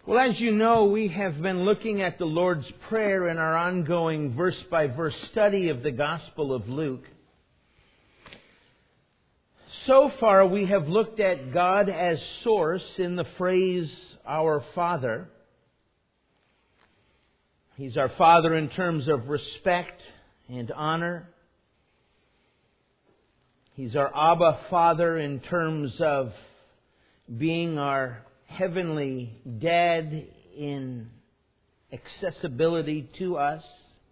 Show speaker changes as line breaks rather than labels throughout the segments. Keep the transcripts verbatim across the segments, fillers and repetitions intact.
Well, as you know, we have been looking at the Lord's Prayer in our ongoing verse-by-verse study of the Gospel of Luke. So far, we have looked at God as source in the phrase, our Father. He's our Father in terms of respect and honor. He's our Abba Father in terms of being our Heavenly Dad in accessibility to us.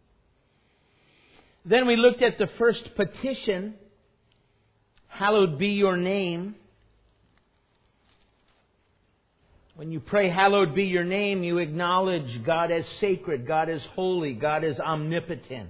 Then we looked at the first petition, hallowed be your name. When you pray, hallowed be your name, you acknowledge God as sacred, God as holy, God as omnipotent.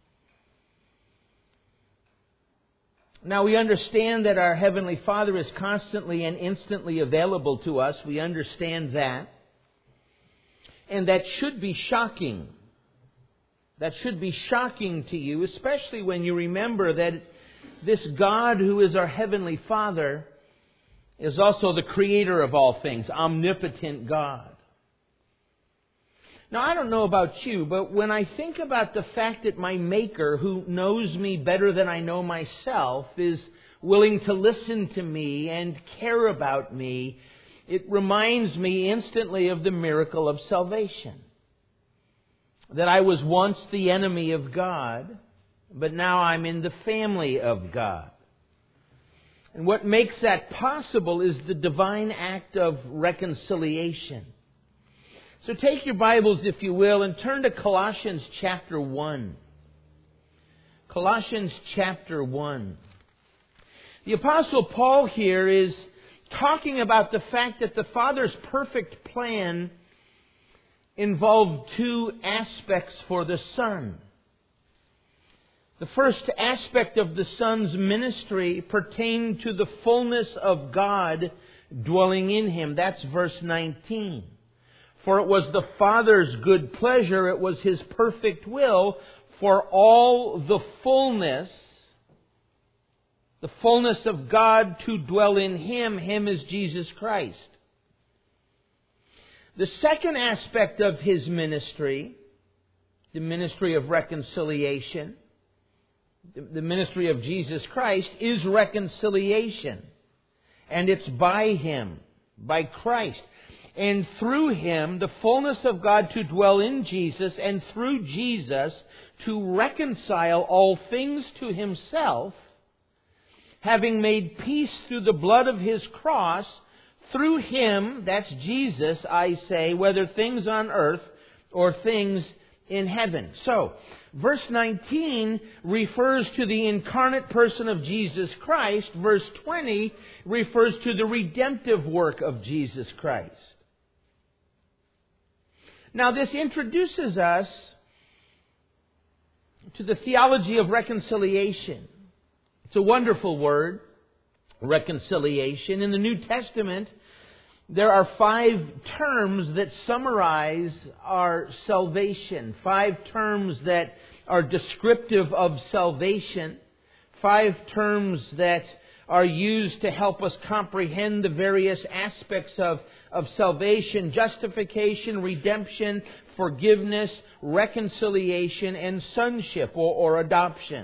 Now, we understand that our Heavenly Father is constantly and instantly available to us. We understand that. And that should be shocking. That should be shocking to you, especially when you remember that this God who is our Heavenly Father is also the Creator of all things, omnipotent God. Now, I don't know about you, but when I think about the fact that my Maker, who knows me better than I know myself, is willing to listen to me and care about me, it reminds me instantly of the miracle of salvation. That I was once the enemy of God, but now I'm in the family of God. And what makes that possible is the divine act of reconciliation. So take your Bibles, if you will, and turn to Colossians chapter one. Colossians chapter one. The Apostle Paul here is talking about the fact that the Father's perfect plan involved two aspects for the Son. The first aspect of the Son's ministry pertained to the fullness of God dwelling in Him. That's verse nineteen. For it was the Father's good pleasure, it was His perfect will for all the fullness, the fullness of God to dwell in Him. Him is Jesus Christ. The second aspect of His ministry, the ministry of reconciliation, the ministry of Jesus Christ, is reconciliation. And it's by Him, by Christ. And through Him, the fullness of God to dwell in Jesus, and through Jesus to reconcile all things to Himself, having made peace through the blood of His cross. Through Him, that's Jesus, I say, whether things on earth or things in heaven. So, verse nineteen refers to the incarnate person of Jesus Christ. Verse twenty refers to the redemptive work of Jesus Christ. Now, this introduces us to the theology of reconciliation. It's a wonderful word, reconciliation. In the New Testament, there are five terms that summarize our salvation. Five terms that are descriptive of salvation. Five terms that are used to help us comprehend the various aspects of, of salvation: justification, redemption, forgiveness, reconciliation, and sonship or, or adoption.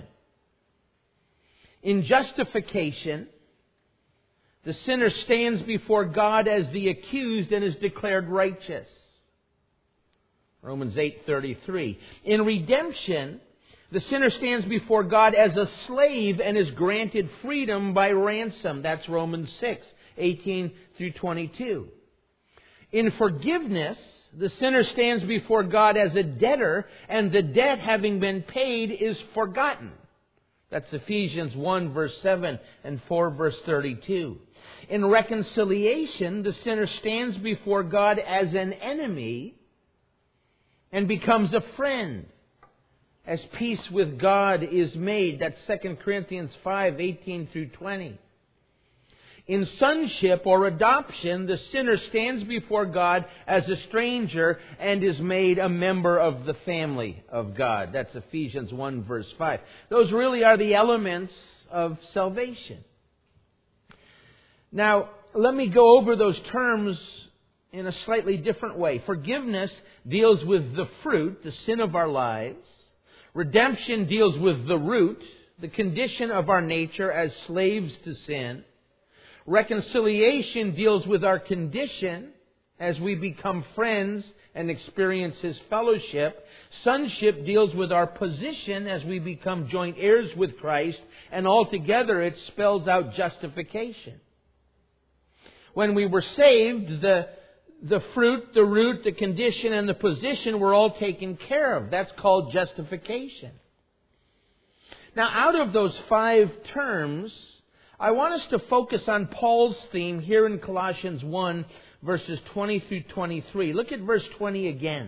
In justification, the sinner stands before God as the accused and is declared righteous. Romans eight thirty-three. In redemption, the sinner stands before God as a slave and is granted freedom by ransom. That's Romans six eighteen through twenty-two. In forgiveness, the sinner stands before God as a debtor, and the debt having been paid is forgotten. That's Ephesians one verse seven and four verse thirty-two. In reconciliation, the sinner stands before God as an enemy and becomes a friend as peace with God is made. That's Second Corinthians five eighteen through twenty. In sonship or adoption, the sinner stands before God as a stranger and is made a member of the family of God. That's Ephesians one verse five. Those really are the elements of salvation. Now, let me go over those terms in a slightly different way. Forgiveness deals with the fruit, the sin of our lives. Redemption deals with the root, the condition of our nature as slaves to sin. Reconciliation deals with our condition as we become friends and experience His fellowship. Sonship deals with our position as we become joint heirs with Christ. And altogether it spells out justification. When we were saved, the, the fruit, the root, the condition, and the position were all taken care of. That's called justification. Now, out of those five terms, I want us to focus on Paul's theme here in Colossians one, verses twenty through twenty-three. Look at verse twenty again.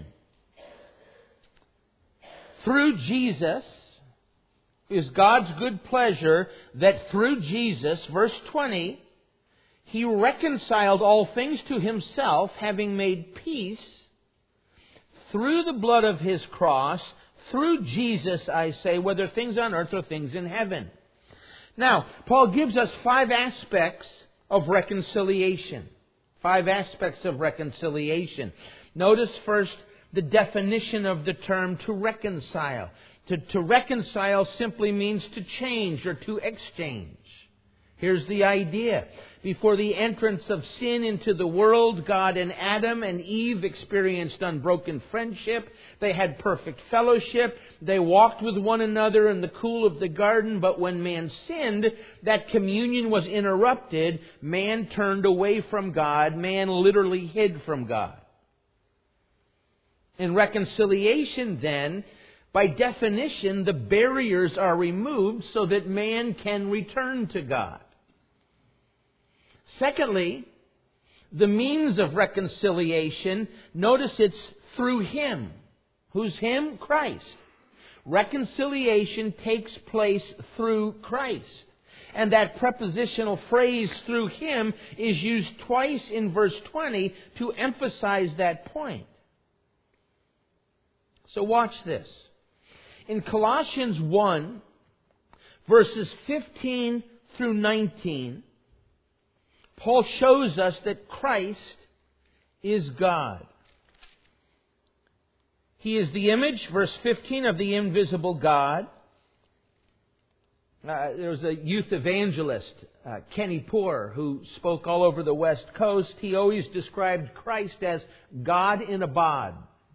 Through Jesus is God's good pleasure that through Jesus, verse twenty, He reconciled all things to Himself, having made peace through the blood of His cross. Through Jesus, I say, whether things on earth or things in heaven. Now, Paul gives us five aspects of reconciliation. Five aspects of reconciliation. Notice first the definition of the term to reconcile. To, to reconcile simply means to change or to exchange. Here's the idea. Before the entrance of sin into the world, God and Adam and Eve experienced unbroken friendship. They had perfect fellowship. They walked with one another in the cool of the garden. But when man sinned, that communion was interrupted. Man turned away from God. Man literally hid from God. In reconciliation, then, by definition, the barriers are removed so that man can return to God. Secondly, the means of reconciliation, notice it's through Him. Who's Him? Christ. Reconciliation takes place through Christ. And that prepositional phrase, through Him, is used twice in verse twenty to emphasize that point. So watch this. In Colossians one, verses fifteen through nineteen, Paul shows us that Christ is God. He is the image, verse fifteen, of the invisible God. Uh, there was a youth evangelist, uh, Kenny Poore, who spoke all over the West Coast. He always described Christ as God in a bod.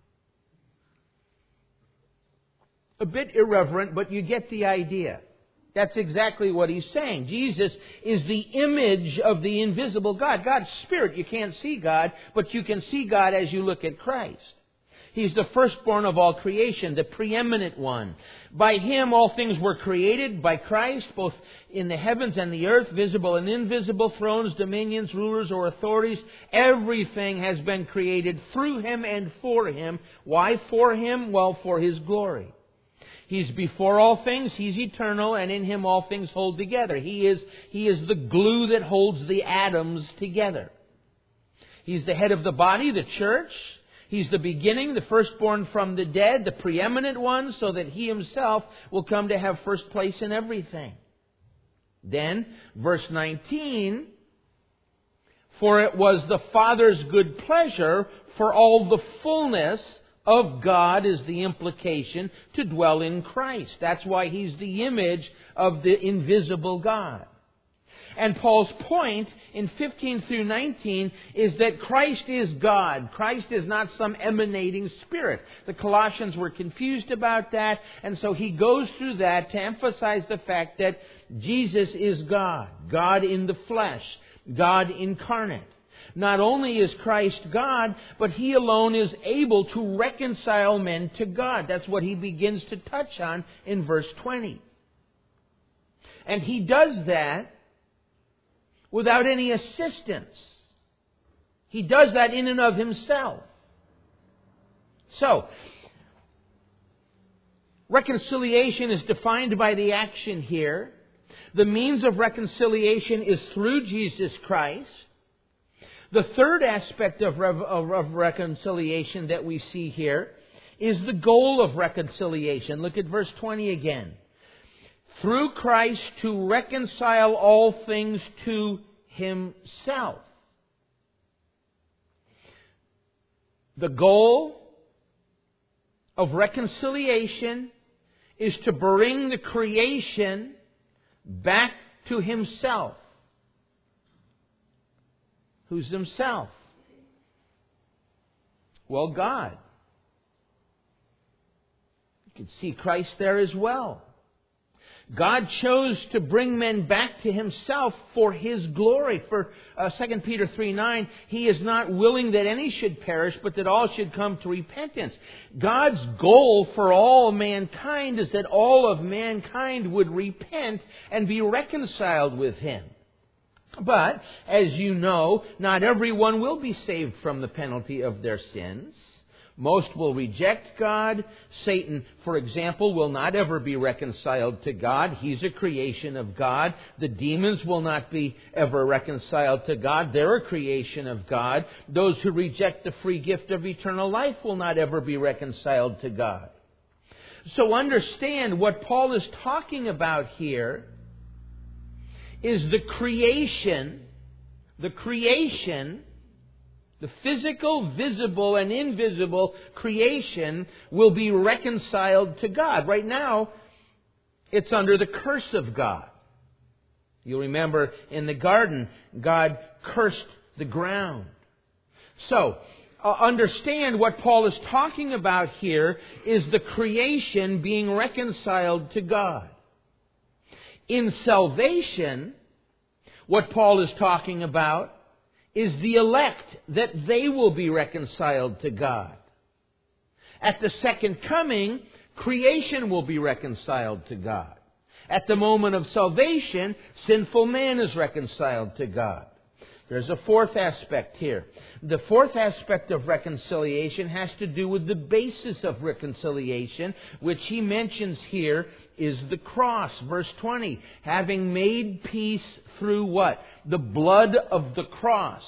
A bit irreverent, but you get the idea. That's exactly what he's saying. Jesus is the image of the invisible God. God's Spirit. You can't see God, but you can see God as you look at Christ. He's the firstborn of all creation, the preeminent one. By Him all things were created, by Christ, both in the heavens and the earth, visible and invisible, thrones, dominions, rulers, or authorities. Everything has been created through Him and for Him. Why for Him? Well, for His glory. He's before all things, He's eternal, and in Him all things hold together. He is, he is the glue that holds the atoms together. He's the head of the body, the church. He's the beginning, the firstborn from the dead, the preeminent one, so that He Himself will come to have first place in everything. Then, verse nineteen, for it was the Father's good pleasure for all the fullness of God, is the implication, to dwell in Christ. That's why He's the image of the invisible God. And Paul's point in fifteen through nineteen is that Christ is God. Christ is not some emanating spirit. The Colossians were confused about that, and so he goes through that to emphasize the fact that Jesus is God. God in the flesh. God incarnate. Not only is Christ God, but He alone is able to reconcile men to God. That's what he begins to touch on in verse twenty. And He does that without any assistance. He does that in and of Himself. So, reconciliation is defined by the action here. The means of reconciliation is through Jesus Christ. The third aspect of, rev- of, of reconciliation that we see here is the goal of reconciliation. Look at verse twenty again. Through Christ to reconcile all things to Himself. The goal of reconciliation is to bring the creation back to Himself. Who's Himself? Well, God. You can see Christ there as well. God chose to bring men back to Himself for His glory. For uh, Second Peter three nine, He is not willing that any should perish, but that all should come to repentance. God's goal for all mankind is that all of mankind would repent and be reconciled with Him. But, as you know, not everyone will be saved from the penalty of their sins. Most will reject God. Satan, for example, will not ever be reconciled to God. He's a creation of God. The demons will not be ever reconciled to God. They're a creation of God. Those who reject the free gift of eternal life will not ever be reconciled to God. So understand what Paul is talking about here is the creation, the creation The physical, visible, and invisible creation will be reconciled to God. Right now, it's under the curse of God. You'll remember in the garden, God cursed the ground. So, uh, understand what Paul is talking about here is the creation being reconciled to God. In salvation, what Paul is talking about is the elect, that they will be reconciled to God. At the second coming, creation will be reconciled to God. At the moment of salvation, sinful man is reconciled to God. There's a fourth aspect here. The fourth aspect of reconciliation has to do with the basis of reconciliation, which he mentions here is the cross. Verse twenty, having made peace through what? The blood of the cross.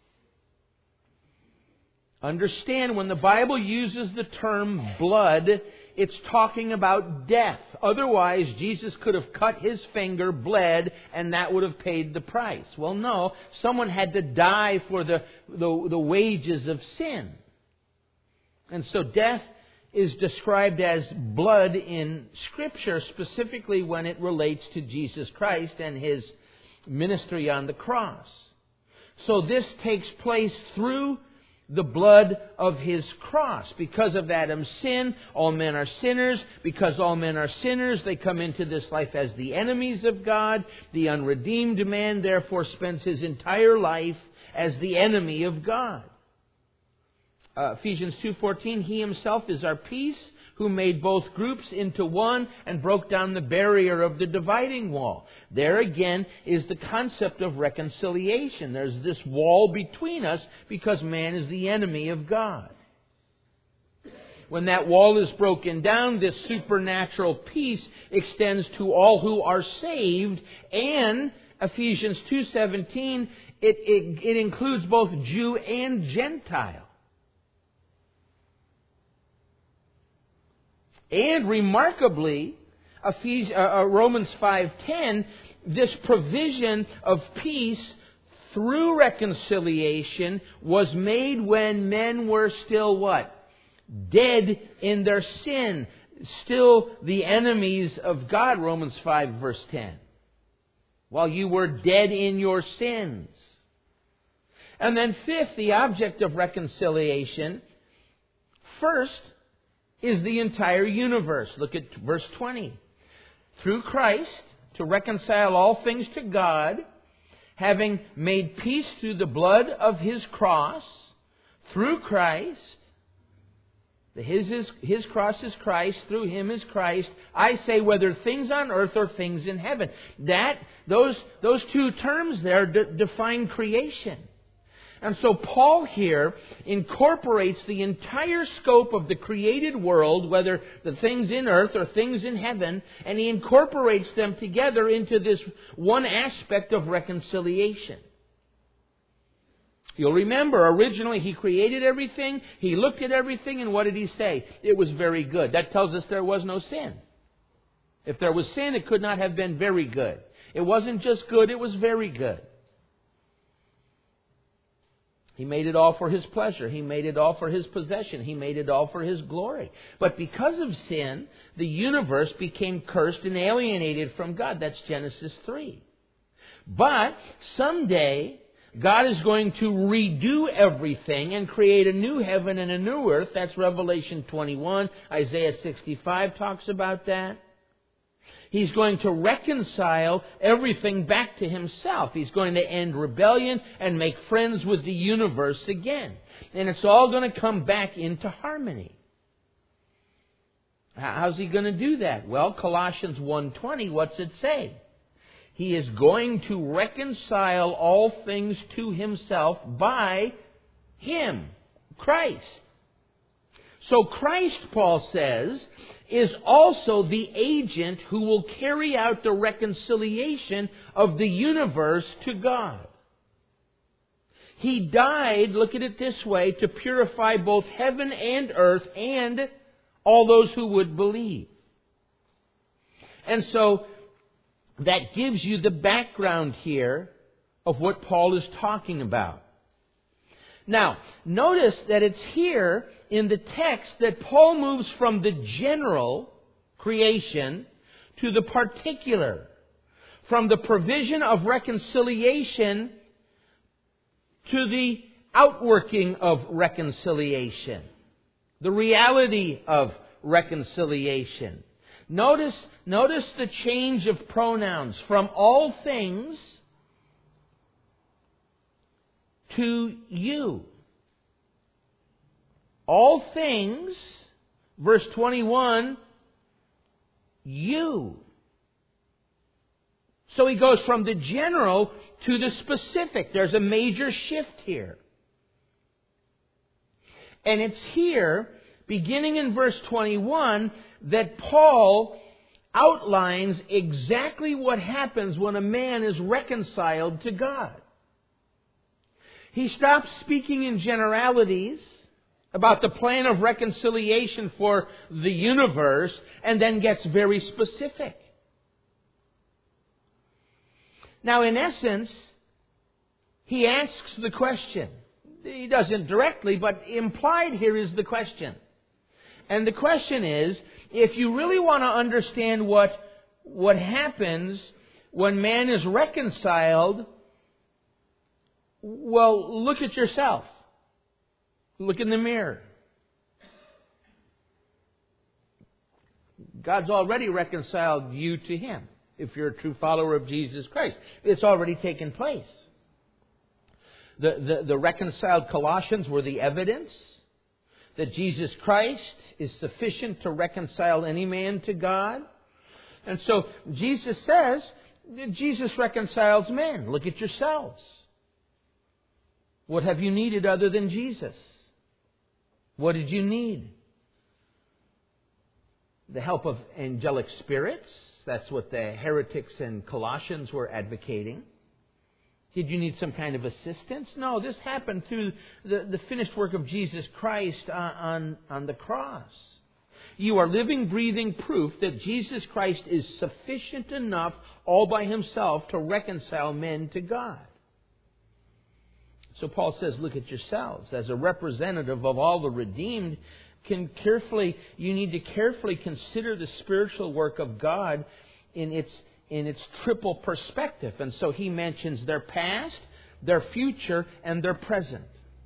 Understand, when the Bible uses the term blood, it's talking about death. Otherwise, Jesus could have cut His finger, bled, and that would have paid the price. Well, no. Someone had to die for the, the, the wages of sin. And so death is described as blood in Scripture, specifically when it relates to Jesus Christ and His ministry on the cross. So this takes place through the blood of His cross. Because of Adam's sin, all men are sinners. Because all men are sinners, they come into this life as the enemies of God. The unredeemed man, therefore, spends his entire life as the enemy of God. Uh, Ephesians two fourteen, He Himself is our peace, who made both groups into one and broke down the barrier of the dividing wall. There again is the concept of reconciliation. There's this wall between us because man is the enemy of God. When that wall is broken down, this supernatural peace extends to all who are saved, and Ephesians two seventeen, it, it, it includes both Jew and Gentile. And remarkably, Ephesians, uh, Romans five ten, this provision of peace through reconciliation was made when men were still what? Dead in their sin. Still the enemies of God, Romans five verse ten. While you were dead in your sins. And then fifth, the object of reconciliation. First, is the entire universe. Look at verse twenty. Through Christ, to reconcile all things to God, having made peace through the blood of His cross, through Christ, His, is, His cross is Christ, through Him is Christ, I say whether things on earth or things in heaven. That, those, those two terms there de- define creation. And so Paul here incorporates the entire scope of the created world, whether the things in earth or things in heaven, and he incorporates them together into this one aspect of reconciliation. You'll remember, originally he created everything, he looked at everything, and what did he say? It was very good. That tells us there was no sin. If there was sin, it could not have been very good. It wasn't just good, it was very good. He made it all for His pleasure. He made it all for His possession. He made it all for His glory. But because of sin, the universe became cursed and alienated from God. That's Genesis three. But someday, God is going to redo everything and create a new heaven and a new earth. That's Revelation twenty-one. Isaiah sixty-five talks about that. He's going to reconcile everything back to Himself. He's going to end rebellion and make friends with the universe again. And it's all going to come back into harmony. How's He going to do that? Well, Colossians one twenty, what's it say? He is going to reconcile all things to Himself by Him, Christ. So Christ, Paul says, is also the agent who will carry out the reconciliation of the universe to God. He died, look at it this way, to purify both heaven and earth and all those who would believe. And so that gives you the background here of what Paul is talking about. Now, notice that it's here in the text that Paul moves from the general creation to the particular. From the provision of reconciliation to the outworking of reconciliation. The reality of reconciliation. Notice, notice the change of pronouns from all things to you. All things, verse twenty-one, you. So he goes from the general to the specific. There's a major shift here. And it's here, beginning in verse twenty-one, that Paul outlines exactly what happens when a man is reconciled to God. He stops speaking in generalities about the plan of reconciliation for the universe and then gets very specific. Now, in essence, he asks the question. He doesn't directly, but implied here is the question. And the question is, if you really want to understand what, what happens when man is reconciled, well, look at yourself. Look in the mirror. God's already reconciled you to Him, if you're a true follower of Jesus Christ. It's already taken place. The, the, the reconciled Colossians were the evidence that Jesus Christ is sufficient to reconcile any man to God. And so Jesus says, Jesus reconciles men. Look at yourselves. What have you needed other than Jesus? What did you need? The help of angelic spirits. That's what the heretics in Colossians were advocating. Did you need some kind of assistance? No, this happened through the, the finished work of Jesus Christ on, on, on the cross. You are living, breathing proof that Jesus Christ is sufficient enough all by Himself to reconcile men to God. So Paul says, look at yourselves. As a representative of all the redeemed, can carefully, you need to carefully consider the spiritual work of God in its in its triple perspective. And so he mentions their past, their future, and their present.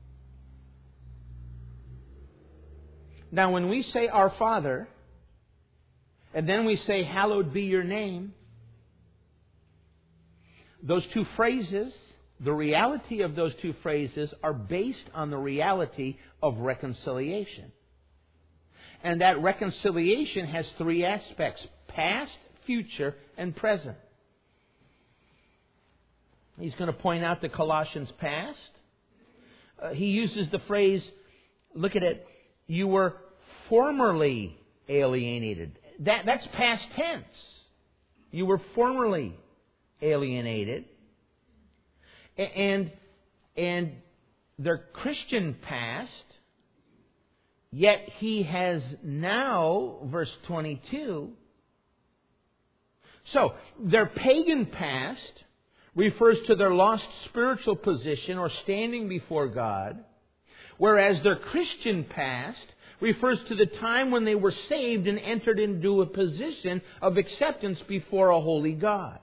Now, when we say our Father, and then we say, hallowed be your name, those two phrases, the reality of those two phrases are based on the reality of reconciliation. And that reconciliation has three aspects: past, future, and present. He's going to point out the Colossians' past. Uh, he uses the phrase, look at it, you were formerly alienated. That, that's past tense. You were formerly alienated. And, and their Christian past, yet he has now, verse twenty-two. So, their pagan past refers to their lost spiritual position or standing before God, whereas their Christian past refers to the time when they were saved and entered into a position of acceptance before a holy God.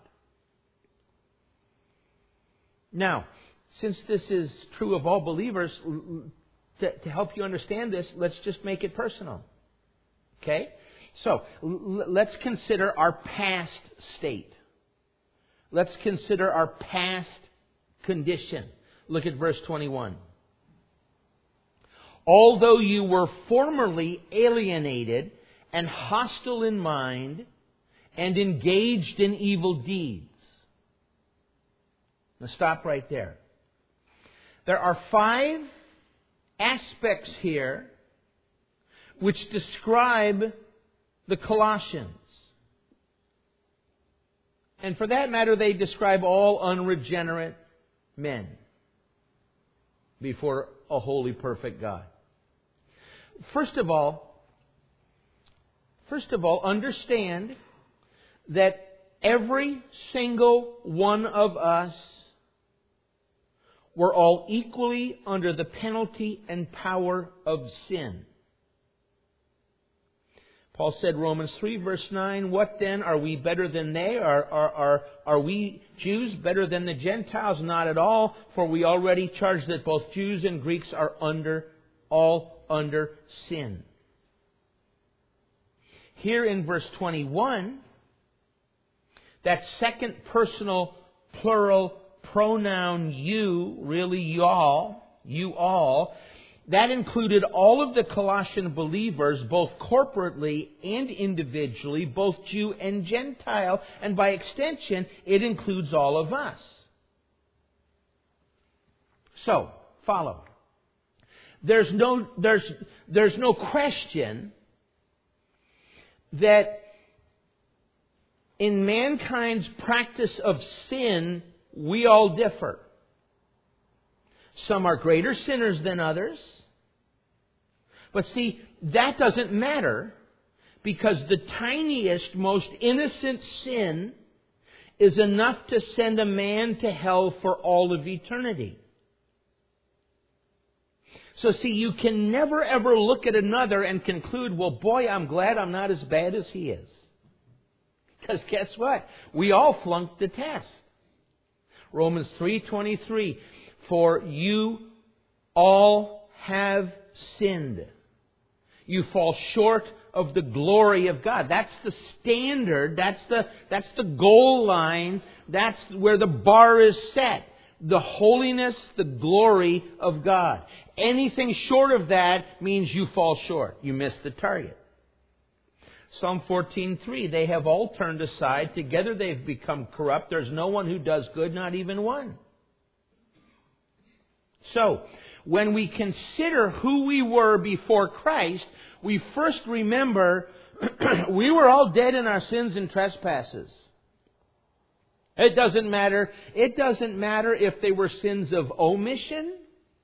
Now, since this is true of all believers, to, to help you understand this, let's just make it personal. Okay? So, l- let's consider our past state. Let's consider our past condition. Look at verse twenty-one. Although you were formerly alienated and hostile in mind and engaged in evil deeds. Now stop right there. There are five aspects here which describe the Colossians. And for that matter, they describe all unregenerate men before a holy, perfect God. First of all, first of all, understand that every single one of us were all equally under the penalty and power of sin. Paul said, Romans three, verse nine, what then? Are we better than they? Are, are, are, are we Jews better than the Gentiles? Not at all, for we already charge that both Jews and Greeks are under, all under sin. Here in verse twenty-one, that second personal plural pronoun you, really y'all, you all, that included all of the Colossian believers, both corporately and individually, both Jew and Gentile, and by extension, it includes all of us. So, follow. There's no, there's, there's no question that in mankind's practice of sin, we all differ. Some are greater sinners than others. But see, that doesn't matter because the tiniest, most innocent sin is enough to send a man to hell for all of eternity. So see, you can never ever look at another and conclude, well, boy, I'm glad I'm not as bad as he is. Because guess what? We all flunked the test. Romans three twenty-three, for you all have sinned. You fall short of the glory of God. That's the standard. That's the, that's the goal line. That's where the bar is set. The holiness, the glory of God. Anything short of that means you fall short. You miss the target. Psalm fourteen three, they have all turned aside. Together they've become corrupt. There's no one who does good, not even one. So, when we consider who we were before Christ, we first remember we were all dead in our sins and trespasses. It doesn't matter. It doesn't matter if they were sins of omission.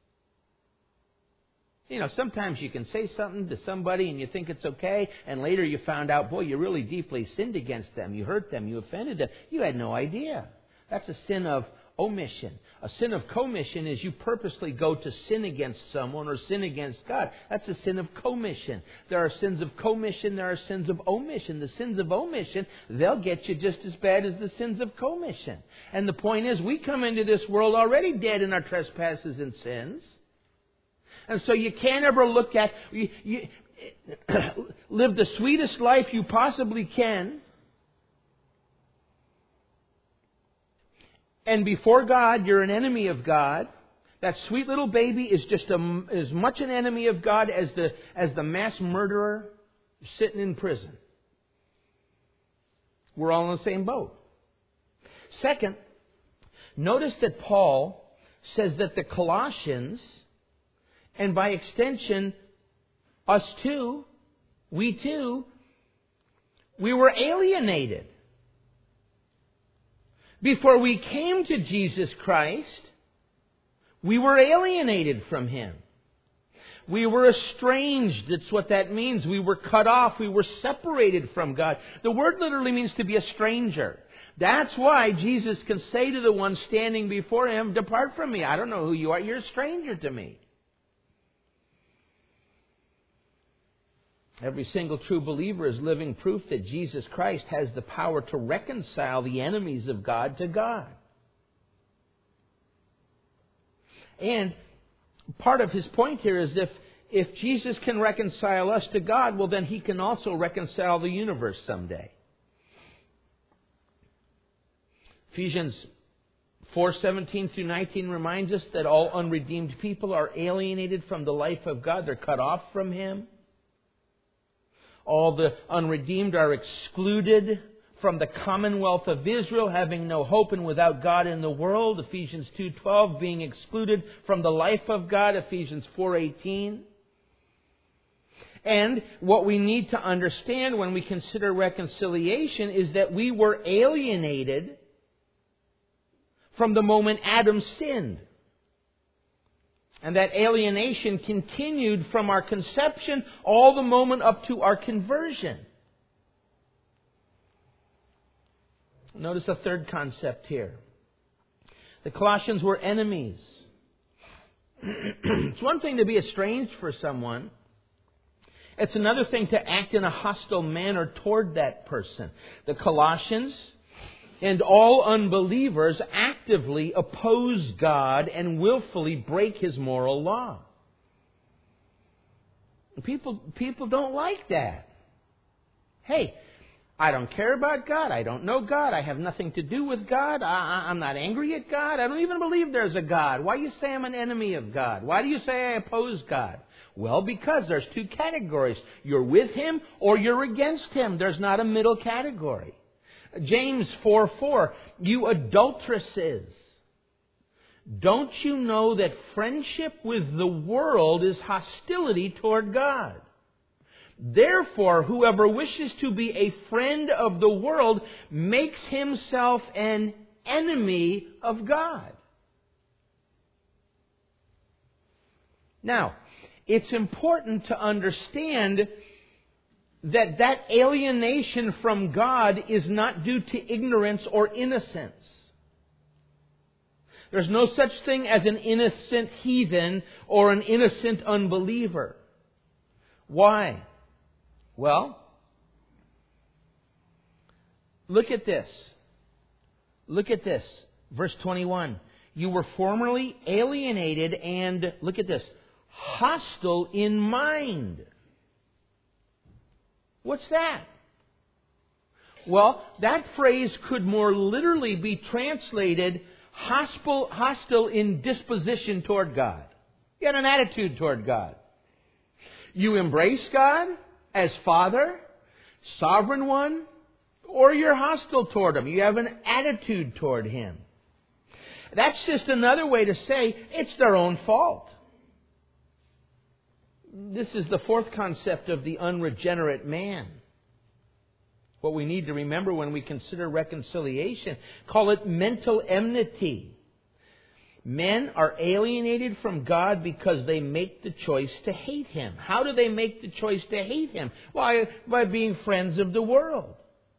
You know, sometimes you can say something to somebody and you think it's okay, and later you found out, boy, you really deeply sinned against them. You hurt them. You offended them. You had no idea. That's a sin of omission. A sin of commission is you purposely go to sin against someone or sin against God. That's a sin of commission. There are sins of commission. There are sins of omission. The sins of omission, they'll get you just as bad as the sins of commission. And the point is, we come into this world already dead in our trespasses and sins. And so you can't ever look at, you, you, live the sweetest life you possibly can. And before God, you're an enemy of God. That sweet little baby is just a, as much an enemy of God as the, as the mass murderer sitting in prison. We're all in the same boat. Second, notice that Paul says that the Colossians, and by extension, us too, we too, we were alienated. Before we came to Jesus Christ, we were alienated from Him. We were estranged. That's what that means. We were cut off. We were separated from God. The word literally means to be a stranger. That's why Jesus can say to the one standing before Him, "Depart from me. I don't know who you are. You're a stranger to me." Every single true believer is living proof that Jesus Christ has the power to reconcile the enemies of God to God. And part of His point here is if, if Jesus can reconcile us to God, well then He can also reconcile the universe someday. Ephesians four seventeen through nineteen reminds us that all unredeemed people are alienated from the life of God. They're cut off from Him. All the unredeemed are excluded from the commonwealth of Israel, having no hope and without God in the world. Ephesians two twelve, being excluded from the life of God. Ephesians four eighteen. And what we need to understand when we consider reconciliation is that we were alienated from the moment Adam sinned. And that alienation continued from our conception all the moment up to our conversion. Notice the third concept here. The Colossians were enemies. It's one thing to be estranged for someone. It's another thing to act in a hostile manner toward that person. The Colossians and all unbelievers actively oppose God and willfully break His moral law. People, people don't like that. Hey, I don't care about God. I don't know God. I have nothing to do with God. I, I'm not angry at God. I don't even believe there's a God. Why do you say I'm an enemy of God? Why do you say I oppose God? Well, because there's two categories. You're with Him or you're against Him. There's not a middle category. James four four, you adulteresses, don't you know that friendship with the world is hostility toward God? Therefore, whoever wishes to be a friend of the world makes himself an enemy of God. Now, it's important to understand that that alienation from God is not due to ignorance or innocence. There's no such thing as an innocent heathen or an innocent unbeliever. Why? Well, look at this. Look at this. Verse twenty-one. You were formerly alienated and, look at this, hostile in mind. What's that? Well, that phrase could more literally be translated hostile, hostile in disposition toward God. You had an attitude toward God. You embrace God as Father, Sovereign One, or you're hostile toward Him. You have an attitude toward Him. That's just another way to say it's their own fault. This is the fourth concept of the unregenerate man. What we need to remember when we consider reconciliation, call it mental enmity. Men are alienated from God because they make the choice to hate Him. How do they make the choice to hate Him? Why? By being friends of the world.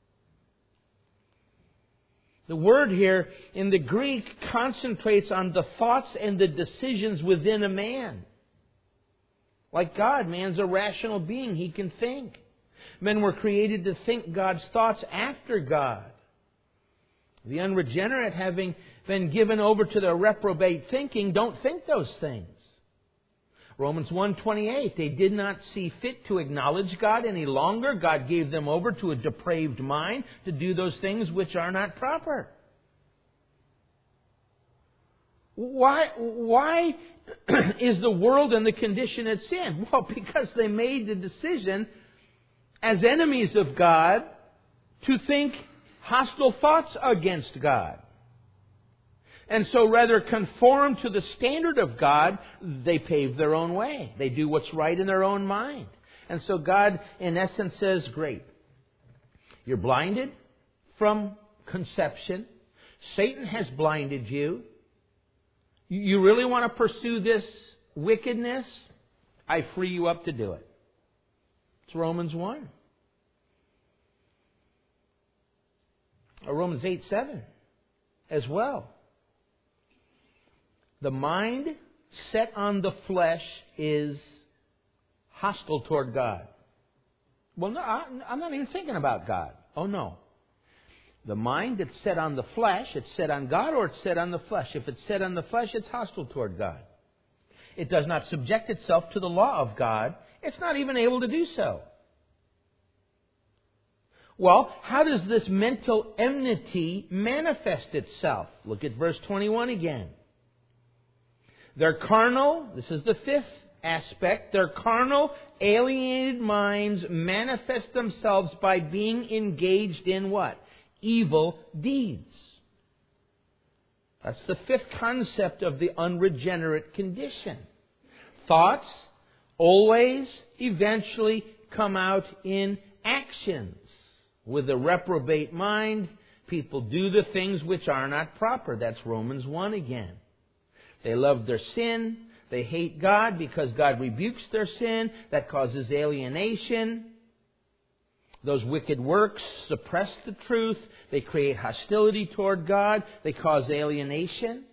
The word here in the Greek concentrates on the thoughts and the decisions within a man. Like God, man's a rational being. He can think. Men were created to think God's thoughts after God. The unregenerate, having been given over to their reprobate thinking, don't think those things. Romans one twenty-eight, they did not see fit to acknowledge God any longer. God gave them over to a depraved mind to do those things which are not proper. Why, why is the world in the condition it's in? Well, because they made the decision as enemies of God to think hostile thoughts against God. And so rather conform to the standard of God, they pave their own way. They do what's right in their own mind. And so God, in essence, says, great. You're blinded from conception. Satan has blinded you. You really want to pursue this wickedness? I free you up to do it. It's Romans one. Or Romans eight seven as well. The mind set on the flesh is hostile toward God. Well, no, I'm not even thinking about God. Oh, no. The mind that's set on the flesh, it's set on God or it's set on the flesh. If it's set on the flesh, it's hostile toward God. It does not subject itself to the law of God. It's not even able to do so. Well, how does this mental enmity manifest itself? Look at verse twenty-one again. Their carnal, this is the fifth aspect, their carnal, alienated minds manifest themselves by being engaged in what? Evil deeds. That's the fifth concept of the unregenerate condition. Thoughts always eventually come out in actions. With a reprobate mind, people do the things which are not proper. That's Romans one again. They love their sin. They hate God because God rebukes their sin. That causes alienation. Those wicked works suppress the truth. They create hostility toward God. They cause alienation.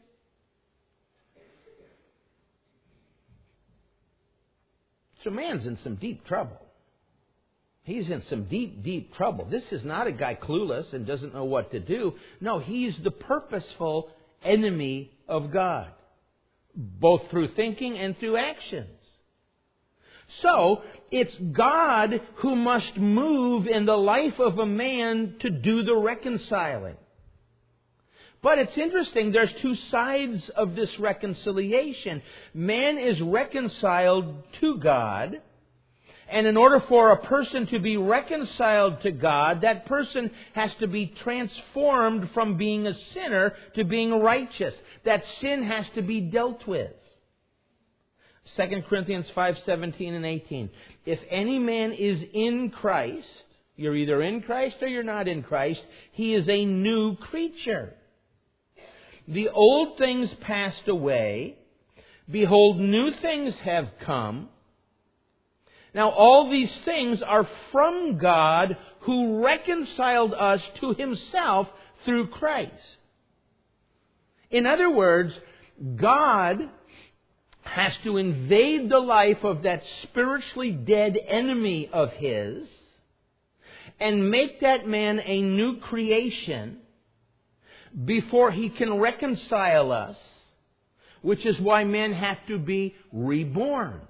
So man's in some deep trouble. He's in some deep, deep trouble. This is not a guy clueless and doesn't know what to do. No, he's the purposeful enemy of God, both through thinking and through actions. So, it's God who must move in the life of a man to do the reconciling. But it's interesting, there's two sides of this reconciliation. Man is reconciled to God. And in order for a person to be reconciled to God, that person has to be transformed from being a sinner to being righteous. That sin has to be dealt with. Second Corinthians five seventeen and eighteen. If any man is in Christ, you're either in Christ or you're not in Christ, he is a new creature. The old things passed away. Behold, new things have come. Now, all these things are from God who reconciled us to Himself through Christ. In other words, God has to invade the life of that spiritually dead enemy of His and make that man a new creation before He can reconcile us, which is why men have to be reborn.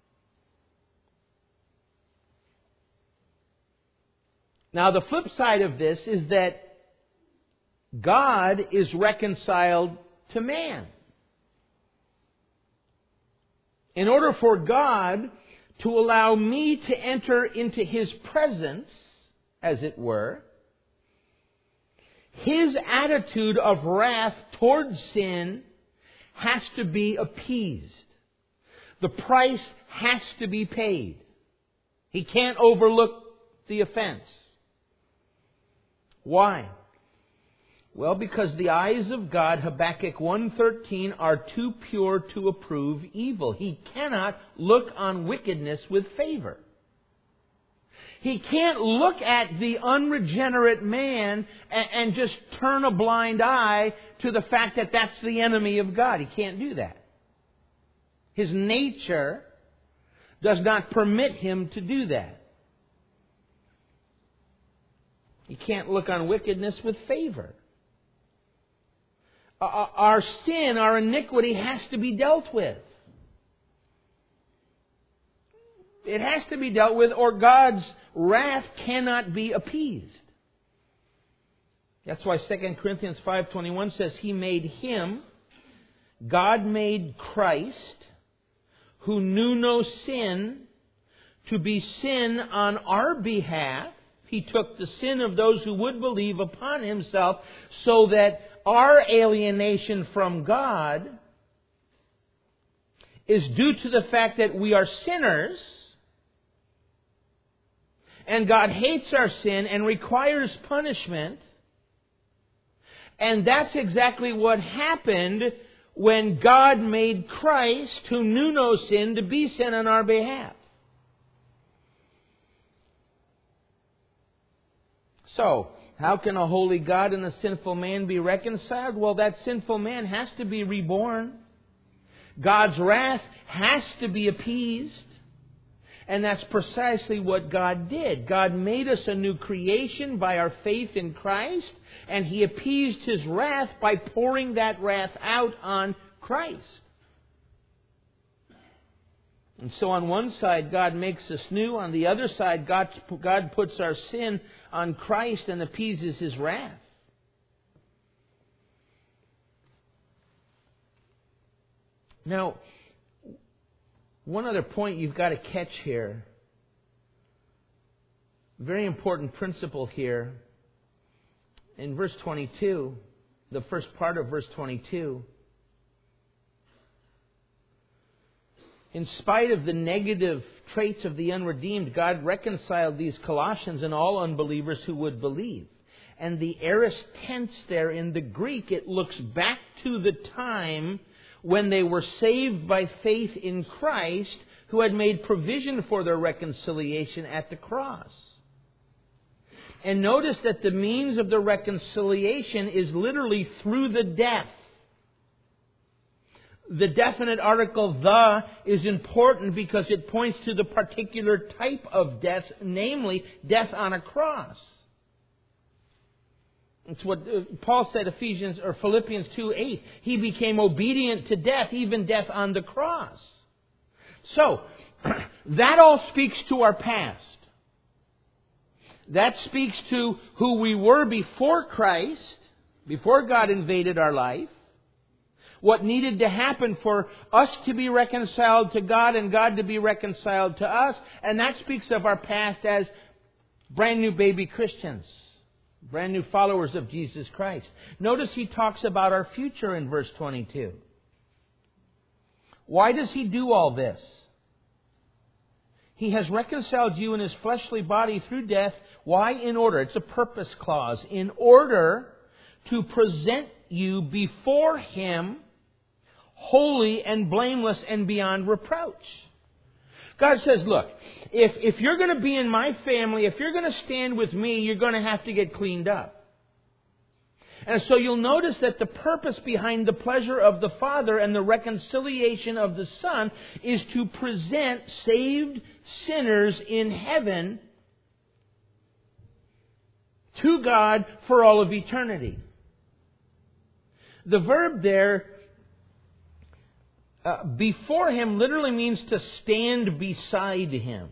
Now, the flip side of this is that God is reconciled to man. In order for God to allow me to enter into His presence, as it were, His attitude of wrath towards sin has to be appeased. The price has to be paid. He can't overlook the offense. Why? Well, because the eyes of God, Habakkuk one thirteen, are too pure to approve evil. He cannot look on wickedness with favor. He can't look at the unregenerate man and, and just turn a blind eye to the fact that that's the enemy of God. He can't do that. His nature does not permit him to do that. He can't look on wickedness with favor. Our sin, our iniquity has to be dealt with. It has to be dealt with, or God's wrath cannot be appeased. That's why Second Corinthians five twenty-one says, He made Him, God made Christ, who knew no sin, to be sin on our behalf. He took the sin of those who would believe upon Himself so that our alienation from God is due to the fact that we are sinners and God hates our sin and requires punishment. And that's exactly what happened when God made Christ, who knew no sin, to be sin on our behalf. So, how can a holy God and a sinful man be reconciled? Well, that sinful man has to be reborn. God's wrath has to be appeased. And that's precisely what God did. God made us a new creation by our faith in Christ, and He appeased His wrath by pouring that wrath out on Christ. And so on one side, God makes us new. On the other side, God, God puts our sin on Christ and appeases His wrath. Now, one other point you've got to catch here, very important principle here, in verse twenty-two, the first part of verse twenty-two. In spite of the negative traits of the unredeemed, God reconciled these Colossians and all unbelievers who would believe. And the aorist tense there in the Greek, it looks back to the time when they were saved by faith in Christ, who had made provision for their reconciliation at the cross. And notice that the means of the reconciliation is literally through the death. The definite article "the" is important because it points to the particular type of death, namely death on a cross. It's what Paul said, Ephesians or Philippians two eight. He became obedient to death, even death on the cross. So, that all speaks to our past. That speaks to who we were before Christ, before God invaded our life. What needed to happen for us to be reconciled to God and God to be reconciled to us. And that speaks of our past as brand new baby Christians. Brand new followers of Jesus Christ. Notice he talks about our future in verse twenty-two. Why does he do all this? He has reconciled you in His fleshly body through death. Why? In order. It's a purpose clause. In order to present you before Him holy and blameless and beyond reproach. God says, look, if, if you're going to be in my family, if you're going to stand with me, you're going to have to get cleaned up. And so you'll notice that the purpose behind the pleasure of the Father and the reconciliation of the Son is to present saved sinners in heaven to God for all of eternity. The verb there, Uh, before Him, literally means to stand beside Him.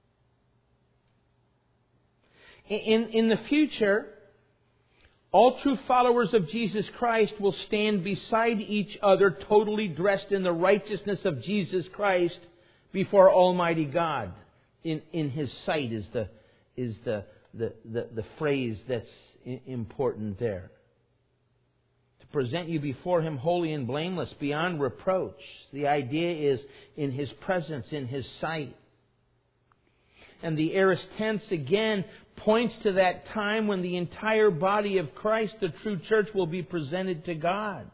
In, in the future, all true followers of Jesus Christ will stand beside each other, totally dressed in the righteousness of Jesus Christ before Almighty God. In, in His sight is the is the the, the, the phrase that's important there. Present you before Him holy and blameless, beyond reproach. The idea is in His presence, in His sight. And the aorist tense again points to that time when the entire body of Christ, the true church, will be presented to God.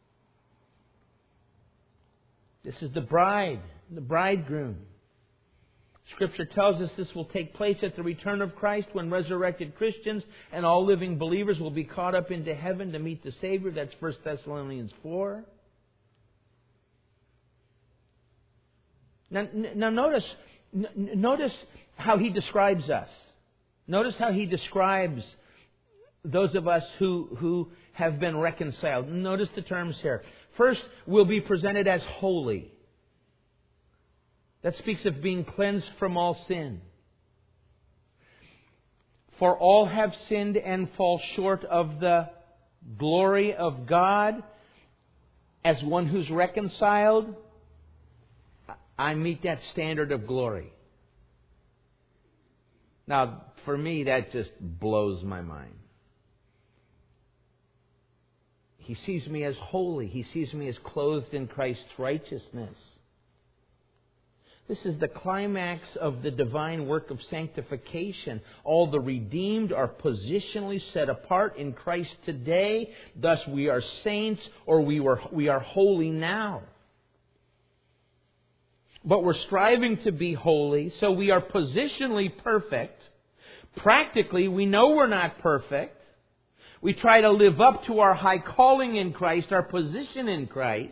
This is the bride, the bridegroom. Scripture tells us this will take place at the return of Christ when resurrected Christians and all living believers will be caught up into heaven to meet the Savior. That's First Thessalonians four. Now, now notice, notice how he describes us. Notice how he describes those of us who, who have been reconciled. Notice the terms here. First, we'll be presented as holy. That speaks of being cleansed from all sin. For all have sinned and fall short of the glory of God. As one who's reconciled, I meet that standard of glory. Now, for me, that just blows my mind. He sees me as holy. He sees me as clothed in Christ's righteousness. This is the climax of the divine work of sanctification. All the redeemed are positionally set apart in Christ today. Thus we are saints, or we were we are holy now. But we're striving to be holy, so we are positionally perfect. Practically, we know we're not perfect. We try to live up to our high calling in Christ, our position in Christ.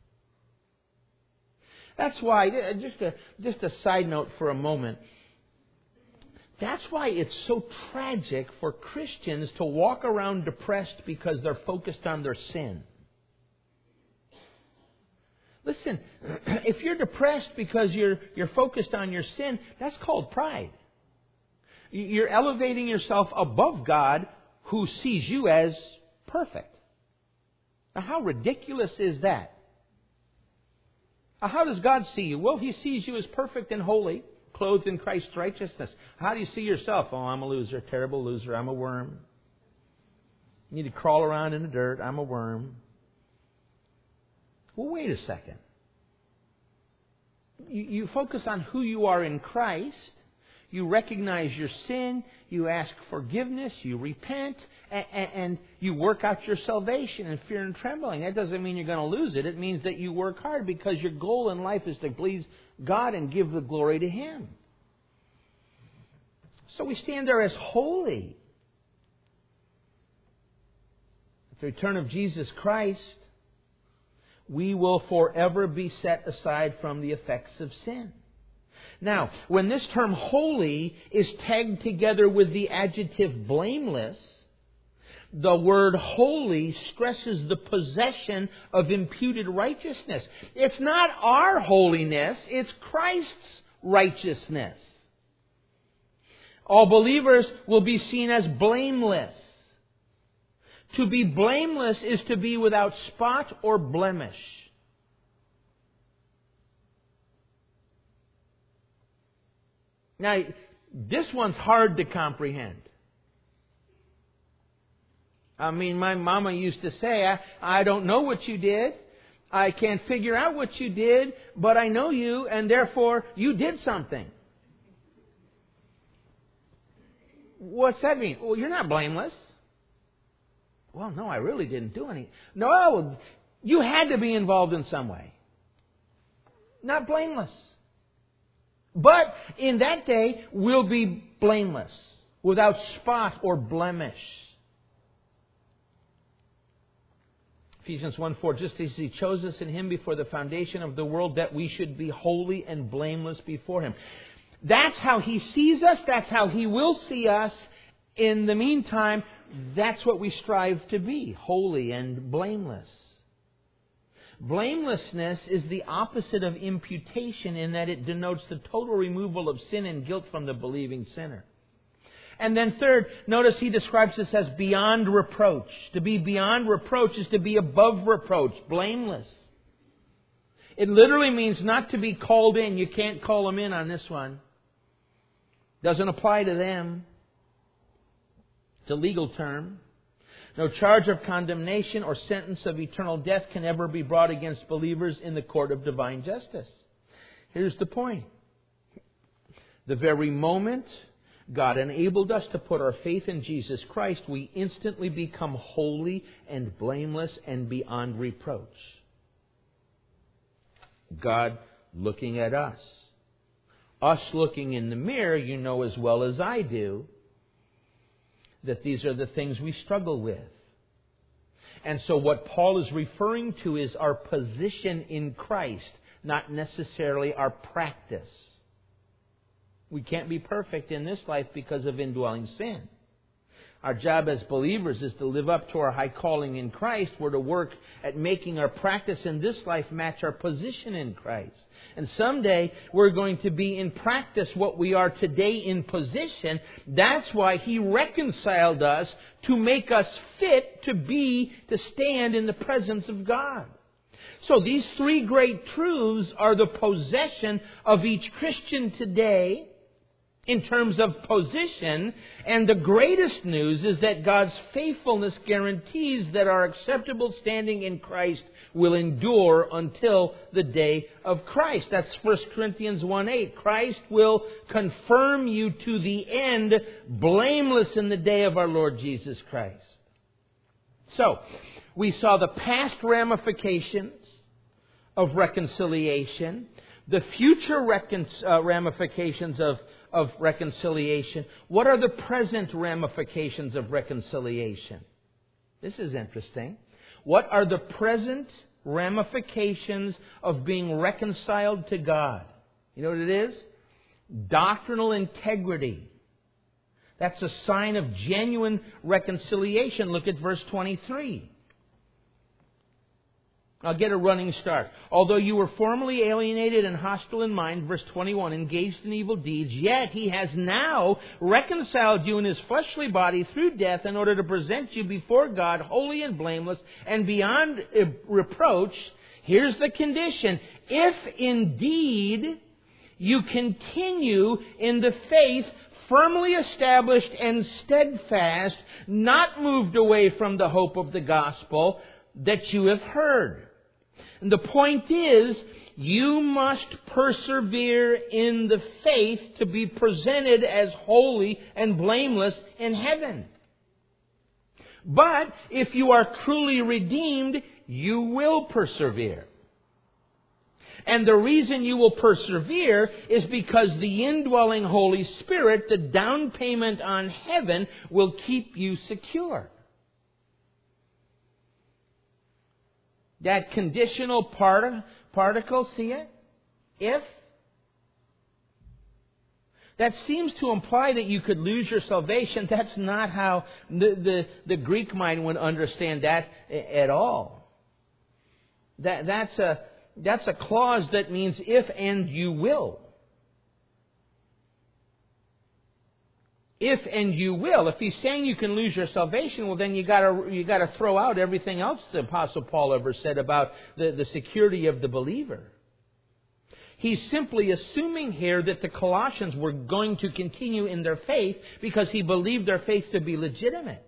That's why, just a, just a side note for a moment, that's why it's so tragic for Christians to walk around depressed because they're focused on their sin. Listen, if you're depressed because you're, you're focused on your sin, that's called pride. You're elevating yourself above God, who sees you as perfect. Now, how ridiculous is that? How does God see you? Well, He sees you as perfect and holy, clothed in Christ's righteousness. How do you see yourself? Oh, I'm a loser, terrible loser. I'm a worm. You need to crawl around in the dirt. I'm a worm. Well, wait a second. You, you focus on who you are in Christ. You recognize your sin. You ask forgiveness. You repent. And, and you work out your salvation in fear and trembling. That doesn't mean you're going to lose it. It means that you work hard because your goal in life is to please God and give the glory to Him. So we stand there as holy. At the return of Jesus Christ, we will forever be set aside from the effects of sin. Now, when this term holy is tagged together with the adjective blameless, the word holy stresses the possession of imputed righteousness. It's not our holiness, it's Christ's righteousness. All believers will be seen as blameless. To be blameless is to be without spot or blemish. Now, this one's hard to comprehend. I mean, my mama used to say, I, I don't know what you did. I can't figure out what you did, but I know you, and therefore you did something. What's that mean? Well, you're not blameless. Well, no, I really didn't do anything. No, you had to be involved in some way. Not blameless. But in that day, we'll be blameless, without spot or blemish. Ephesians one four, just as He chose us in Him before the foundation of the world, that we should be holy and blameless before Him. That's how He sees us. That's how He will see us. In the meantime, that's what we strive to be, holy and blameless. Blamelessness is the opposite of imputation in that it denotes the total removal of sin and guilt from the believing sinner. And then third, notice he describes this as beyond reproach. To be beyond reproach is to be above reproach, blameless. It literally means not to be called in. You can't call them in on this one. Doesn't apply to them. It's a legal term. No charge of condemnation or sentence of eternal death can ever be brought against believers in the court of divine justice. Here's the point. The very moment God enabled us to put our faith in Jesus Christ, we instantly become holy and blameless and beyond reproach. God looking at us. Us looking in the mirror, you know as well as I do, that these are the things we struggle with. And so what Paul is referring to is our position in Christ, not necessarily our practice. We can't be perfect in this life because of indwelling sin. Our job as believers is to live up to our high calling in Christ. We're to work at making our practice in this life match our position in Christ. And someday we're going to be in practice what we are today in position. That's why He reconciled us to make us fit to be, to stand in the presence of God. So these three great truths are the possession of each Christian today. in terms of position. And the greatest news is that God's faithfulness guarantees that our acceptable standing in Christ will endure until the day of Christ. That's First Corinthians one eight. Christ will confirm you to the end, blameless in the day of our Lord Jesus Christ. So, we saw the past ramifications of reconciliation, the future recon- uh, ramifications of, of reconciliation. What are the present ramifications of reconciliation? This is interesting. What are the present ramifications of being reconciled to God? You know what it is? Doctrinal integrity. That's a sign of genuine reconciliation. Look at verse twenty-three. I'll get a running start. Although you were formerly alienated and hostile in mind, verse twenty-one, engaged in evil deeds, yet He has now reconciled you in His fleshly body through death in order to present you before God holy and blameless and beyond reproach. Here's the condition. If indeed you continue in the faith, firmly established and steadfast, not moved away from the hope of the gospel that you have heard. And the point is, you must persevere in the faith to be presented as holy and blameless in heaven. But if you are truly redeemed, you will persevere. And the reason you will persevere is because the indwelling Holy Spirit, the down payment on heaven, will keep you secure. That conditional part, particle, see it? If. That seems to imply that you could lose your salvation. That's not how the, the, the Greek mind would understand that at all. That, that's a, that's a clause that means if and you will. If and you will. If he's saying you can lose your salvation, well then you gotta you gotta throw out everything else the Apostle Paul ever said about the, the security of the believer. He's simply assuming here that the Colossians were going to continue in their faith because he believed their faith to be legitimate.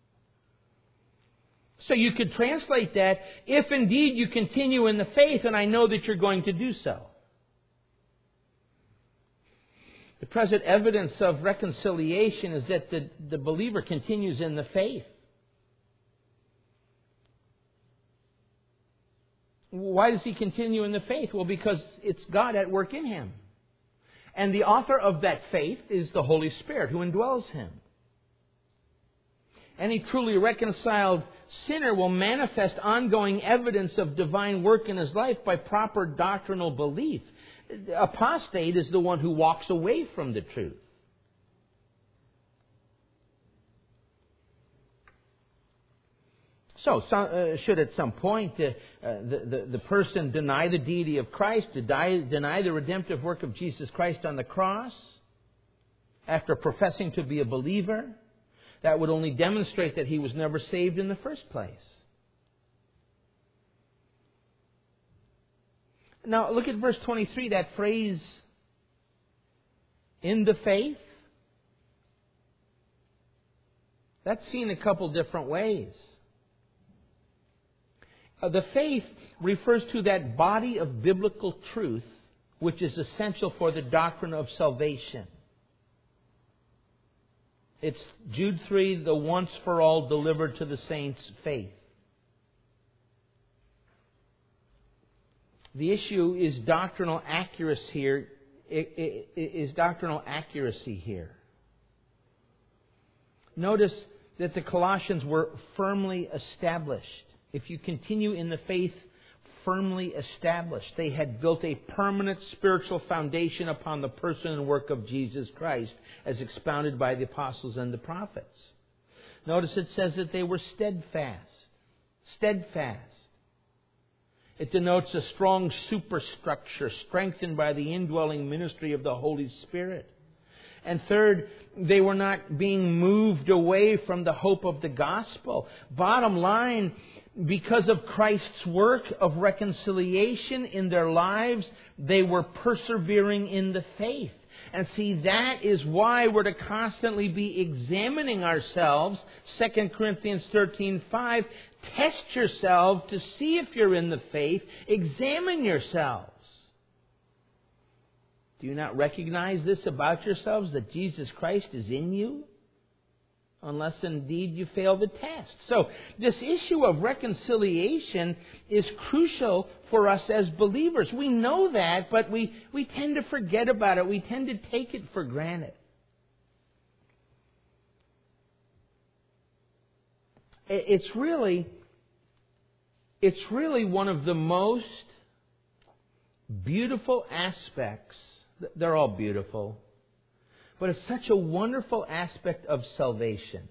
So you could translate that, if indeed you continue in the faith, and I know that you're going to do so. The present evidence of reconciliation is that the, the believer continues in the faith. Why does he continue in the faith? Well, because it's God at work in him. And the author of that faith is the Holy Spirit who indwells him. Any truly reconciled sinner will manifest ongoing evidence of divine work in his life by proper doctrinal belief. Apostate is the one who walks away from the truth. So, some, uh, should at some point uh, uh, the, the, the person deny the deity of Christ, deny, deny the redemptive work of Jesus Christ on the cross, after professing to be a believer, that would only demonstrate that he was never saved in the first place. Now, look at verse twenty-three, that phrase, in the faith. That's seen a couple different ways. Uh, the faith refers to that body of biblical truth which is essential for the doctrine of salvation. It's Jude three, the once for all delivered to the saints faith. The issue is doctrinal accuracy here. Is doctrinal accuracy here. Notice that the Colossians were firmly established. If you continue in the faith, firmly established. They had built a permanent spiritual foundation upon the person and work of Jesus Christ, as expounded by the apostles and the prophets. Notice it says that they were steadfast. Steadfast. It denotes a strong superstructure strengthened by the indwelling ministry of the Holy Spirit. And third, they were not being moved away from the hope of the gospel. Bottom line, because of Christ's work of reconciliation in their lives, they were persevering in the faith. And see, that is why we're to constantly be examining ourselves. Second Corinthians thirteen five, test yourself to see if you're in the faith. Examine yourselves. Do you not recognize this about yourselves, that Jesus Christ is in you? Unless indeed you fail the test. So this issue of reconciliation is crucial for us as believers. We know that, but we, we tend to forget about it. We tend to take it for granted. It's really, it's really one of the most beautiful aspects. They're all beautiful. But it's such a wonderful aspect of salvation.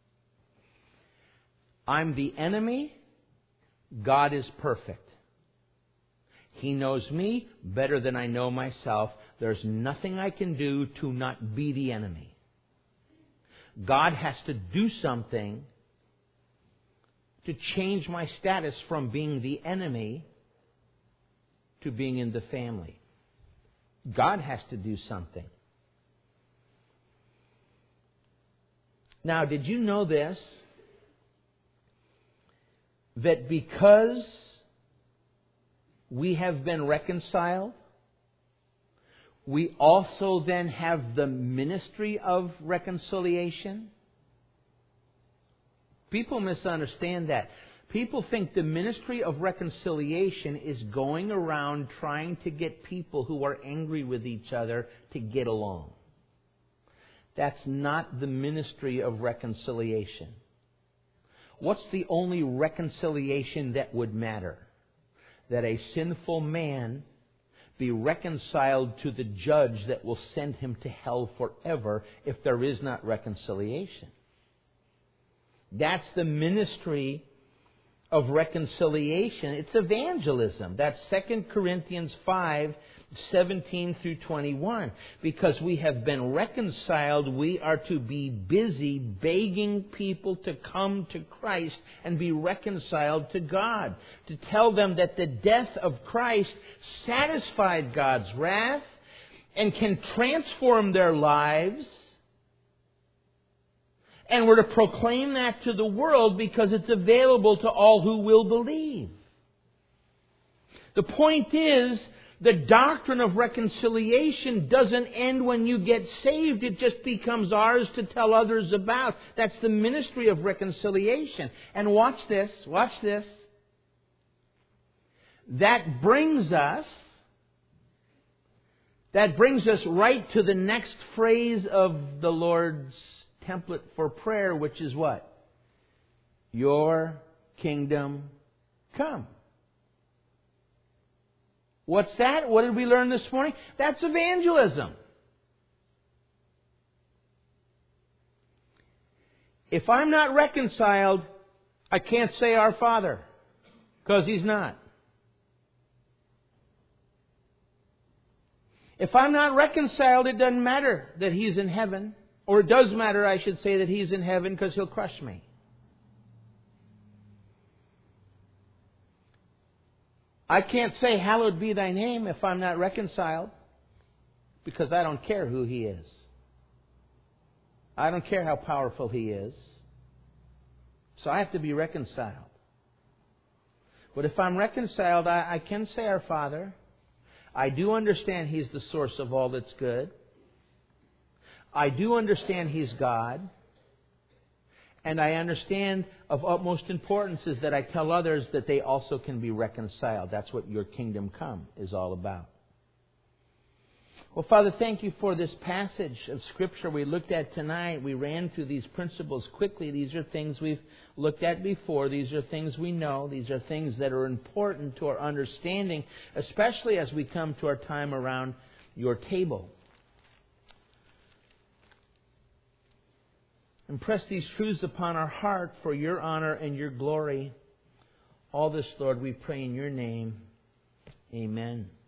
I'm the enemy. God is perfect. He knows me better than I know myself. There's nothing I can do to not be the enemy. God has to do something to change my status from being the enemy to being in the family. God has to do something. Now, did you know this? That because we have been reconciled, we also then have the ministry of reconciliation? People misunderstand that. People think the ministry of reconciliation is going around trying to get people who are angry with each other to get along. That's not the ministry of reconciliation. What's the only reconciliation that would matter? That a sinful man be reconciled to the judge that will send him to hell forever if there is not reconciliation. That's the ministry of reconciliation. It's evangelism. That's Second Corinthians five, seventeen through twenty-one. Because we have been reconciled, we are to be busy begging people to come to Christ and be reconciled to God. To tell them that the death of Christ satisfied God's wrath and can transform their lives. And we're to proclaim that to the world because it's available to all who will believe. The point is, the doctrine of reconciliation doesn't end when you get saved. It just becomes ours to tell others about. That's the ministry of reconciliation. And watch this, watch this. That brings us, that brings us right to the next phrase of the Lord's template for prayer, which is what? Your kingdom come. What's that? What did we learn this morning? That's evangelism. If I'm not reconciled, I can't say our Father, because He's not. If I'm not reconciled, it doesn't matter that He's in heaven. Or it does matter, I should say, that He's in heaven because He'll crush me. I can't say, hallowed be thy name, if I'm not reconciled, because I don't care who He is. I don't care how powerful He is. So I have to be reconciled. But if I'm reconciled, I, I can say our Father. I do understand He's the source of all that's good. I do understand He's God. And I understand of utmost importance is that I tell others that they also can be reconciled. That's what your kingdom come is all about. Well, Father, thank You for this passage of Scripture we looked at tonight. We ran through these principles quickly. These are things we've looked at before. These are things we know. These are things that are important to our understanding, especially as we come to our time around Your table. Impress these truths upon our heart for Your honor and Your glory. All this, Lord, we pray in Your name. Amen.